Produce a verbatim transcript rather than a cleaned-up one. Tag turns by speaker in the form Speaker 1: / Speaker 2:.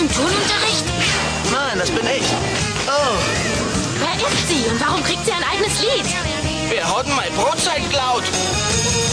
Speaker 1: Turnunterricht?
Speaker 2: Nein, das bin ich. Oh,
Speaker 1: Wer ist sie und warum kriegt sie ein eigenes Lied?
Speaker 2: wir haben mein Brotzeit geklaut.